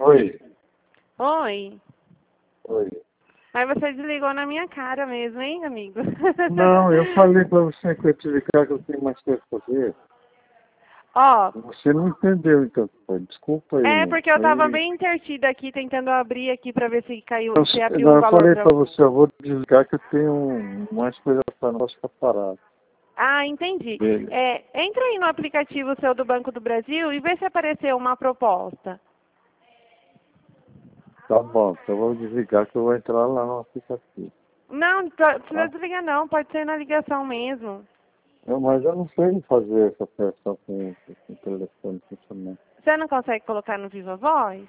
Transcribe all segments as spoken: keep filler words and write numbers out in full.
Oi. Oi. Oi. Mas você desligou na minha cara mesmo, hein, amigo? Não, eu falei pra você que eu te ligar que eu tenho mais coisa pra fazer. Ó. Você não entendeu, então. Desculpa aí. É, porque eu tava aí... bem intertida aqui, tentando abrir aqui pra ver se caiu, Eu, se abriu não, um eu valor falei pra... pra você, eu vou desligar que eu tenho mais coisa pra não posso ficar parado. Ah, entendi. Beleza. É, entra aí no aplicativo seu do Banco do Brasil e vê se apareceu uma proposta. Tá bom, então eu vou desligar que eu vou entrar lá no aplicativo. Não, não precisa Tá? desligar não, pode ser na ligação mesmo. Eu, mas eu não sei fazer essa operação com, com o telefone funcionando. Você não consegue colocar no Viva Voz?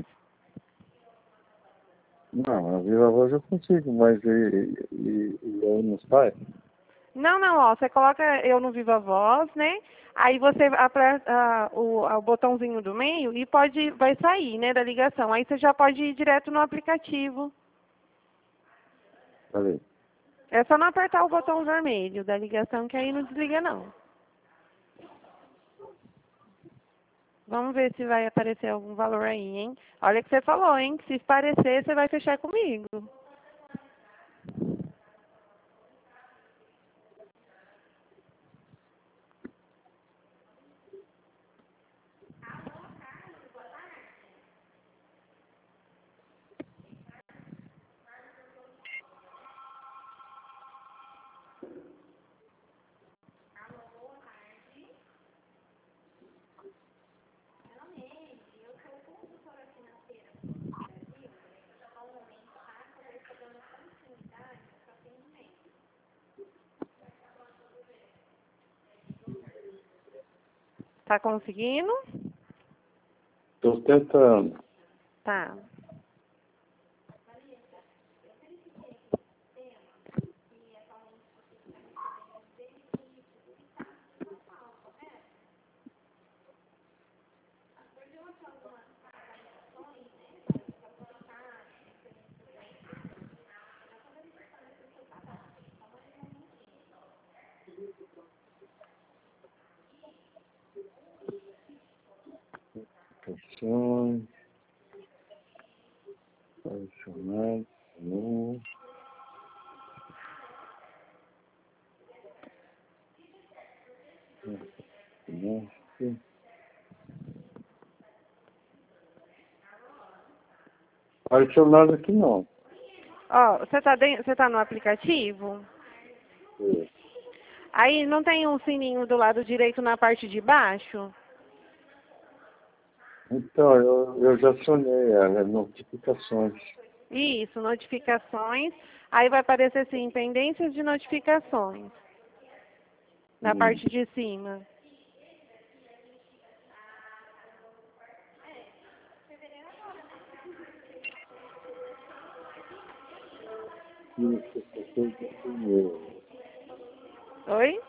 Não, a Viva Voz eu consigo, mas e, e, e aí não sai? Não, não, ó, você coloca eu no Viva Voz, né? Aí você aperta ah, o, o botãozinho do meio e pode, vai sair, né, da ligação. Aí você já pode ir direto no aplicativo. Peraí. É só não apertar o botão vermelho da ligação que aí não desliga não. Vamos ver se vai aparecer algum valor aí, hein? Olha o que você falou, hein? Que se aparecer, você vai fechar comigo. Tá conseguindo? Tô tentando. Tá. Aplicações. Adicionais. No. Neste. Apareceu nada aqui não. Ó, você tá, dentro, você tá no aplicativo? É. Aí não tem um sininho do lado direito na parte de baixo? Então, eu, eu já acionei ela, notificações. Isso, notificações. Aí vai aparecer assim, pendências de notificações. Na Hum. parte de cima. Oi?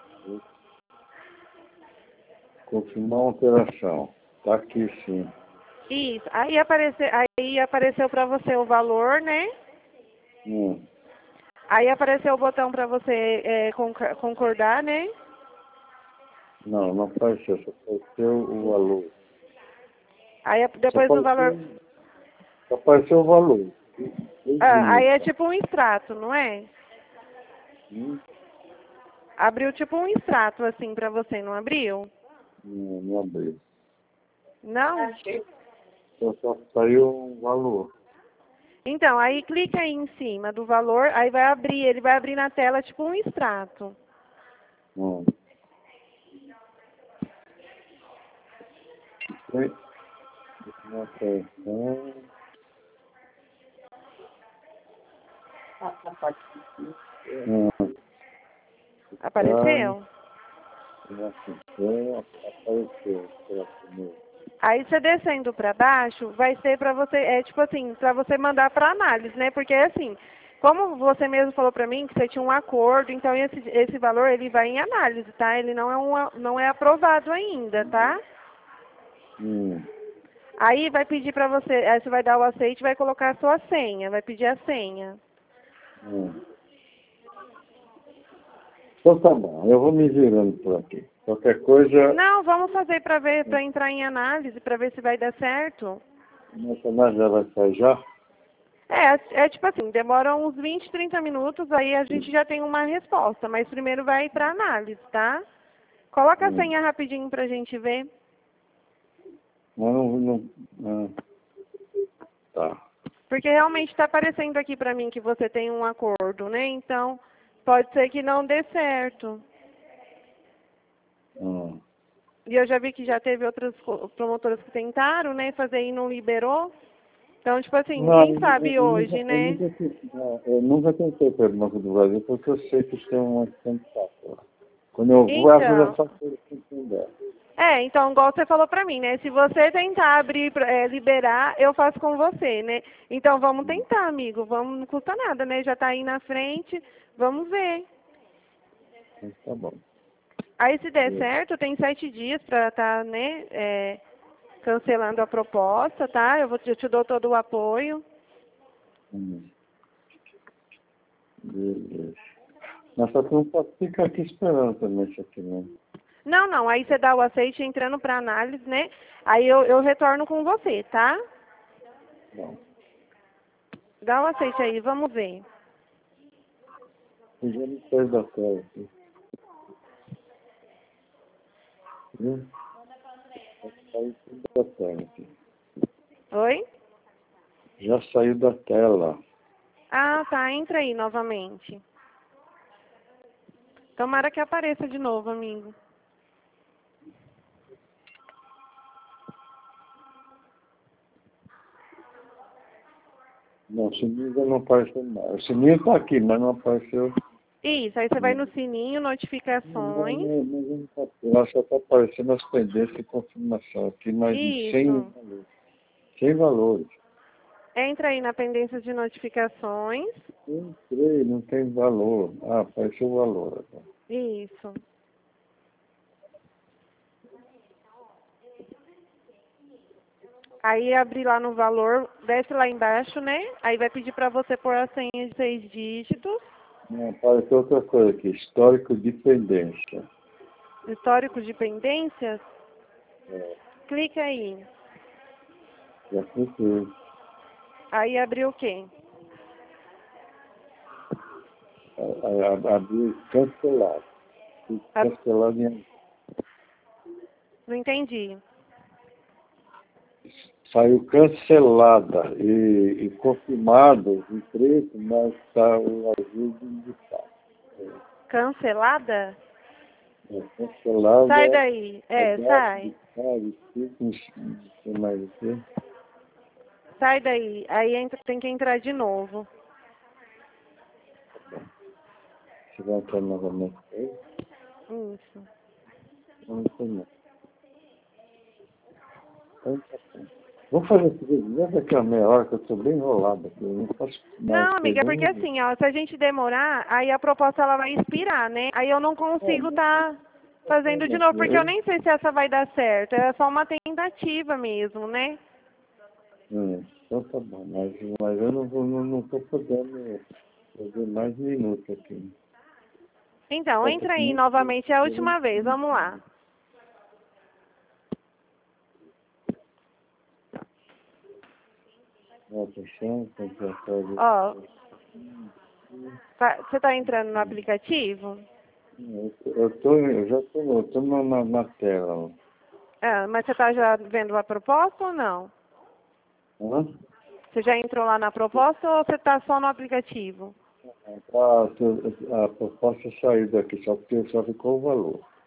Confirmar uma operação. Tá aqui sim. Isso. Aí, aparece, aí apareceu para você o valor, né? Hum. Aí apareceu o botão para você é, concordar, né? Não, não apareceu, só apareceu o valor. Aí Só depois do valor... apareceu, só apareceu o valor. Ah, aí Beijinho. é tipo um extrato, não é? Hum. Abriu tipo um extrato assim para você, não abriu? Não, não abriu. Não? Só, só saiu um valor. Então, aí clica aí em cima do valor, aí vai abrir, ele vai abrir na tela tipo um extrato. Hum. Tem uma operação. Hum. Apareceu? Uma operação, apareceu pela primeira. Aí você descendo para baixo, vai ser para você, é tipo assim, para você mandar para análise, né? Porque assim, como você mesmo falou para mim que você tinha um acordo, então esse, esse valor ele vai em análise, tá? Ele não é, um, não é aprovado ainda, tá? Hum. Aí vai pedir para você, aí você vai dar o aceite e vai colocar a sua senha, vai pedir a senha. Hum. Então tá bom, eu vou me virando por aqui. Qualquer coisa. Não, vamos fazer para ver, para entrar em análise, para ver se vai dar certo. Mas a análise já vai sair já? É, é tipo assim, demora uns vinte, trinta minutos, aí a gente já tem uma resposta, mas primeiro vai para análise, tá? Coloca a Hum. senha rapidinho pra gente ver. Não, não, não. Tá. Porque realmente está aparecendo aqui para mim que você tem um acordo, né? Então, pode ser que não dê certo. Hum. E eu já vi que já teve outras co- promotoras que tentaram, né, fazer e não liberou. Então, tipo assim, Não, quem eu, sabe eu, hoje, nunca, eu, né? nunca, te- não, eu nunca tentei pelo Banco do Brasil, porque eu sei que tem um candidato lá. Quando eu vou, abro já Então, só por entender. é, então, igual você falou pra mim, né? Se você tentar abrir, pra- é, liberar, eu faço com você, né? Então, vamos tentar, amigo. Vamos, não custa nada, né? Já tá aí na frente. Vamos ver. Mas tá bom. Aí, se der Beleza. certo, tem sete dias pra estar, né, é, cancelando a proposta, tá? Eu, vou, eu te dou todo o apoio. Hum. Beleza. Mas só que não pode ficar aqui esperando também isso aqui, né? Não, não. Aí você dá o aceite entrando pra análise, né? Aí eu, eu retorno com você, tá? Não. Dá o aceite aí, vamos ver. Eu já me fez da tela aqui. Viu? Já saiu tudo da tela aqui. Oi? Já saiu da tela. Ah, tá. Entra aí novamente. Tomara que apareça de novo, amigo. Não, o sininho ainda não apareceu mais. O sininho tá aqui, mas não apareceu. Isso, aí você vai no sininho, Não, notificações. não, não, não tá, ela só está aparecendo as pendências de confirmação aqui, mas sem Isso. valores. Sem valores. Entra aí na pendência de notificações. Entrei, não tem valor. Ah, apareceu o valor. Agora. Isso. Aí abrir lá no valor, desce lá embaixo, né? Aí vai pedir para você pôr a senha de seis dígitos. Não, apareceu outra coisa aqui, histórico de pendência. Histórico de pendências. É, Clica aí. já cliquei. Aí abriu o quê? Abri cancelado. Fui Ab- cancelado em... Não entendi. Saiu cancelada e, e confirmado em preto, mas está o azul de indicar. Cancelada? É, cancelada, Sai daí. a É, data de sai. sabe, não sei mais o que. Sai daí. Aí entra, tem que entrar de novo. Você vai entrar novamente aí? Isso. Não sei não. Então, tá bom. Vou fazer o seguinte, daqui a meia hora que eu estou bem enrolado aqui, eu não posso mais Não, amiga, é perder porque um minuto. assim, ó, se a gente demorar, aí a proposta ela vai expirar, né? Aí eu não consigo estar fazendo de novo, porque eu nem sei se essa vai dar certo. É só uma tentativa mesmo, né? Hum, então tá bom, mas, mas eu não vou, não, não tô podendo fazer mais minutos aqui. Então, Só que entra aí muito- novamente, é a última vez, vamos lá. Atenção, contratório. Ó, tá- você tá entrando no aplicativo? Eu, eu, tô, eu já tô, eu tô na, na, na tela. Ah, mas você tá já vendo a proposta ou não? Hã? Você já entrou lá na proposta ou você tá só no aplicativo? A, a proposta saiu daqui, só porque só ficou o valor.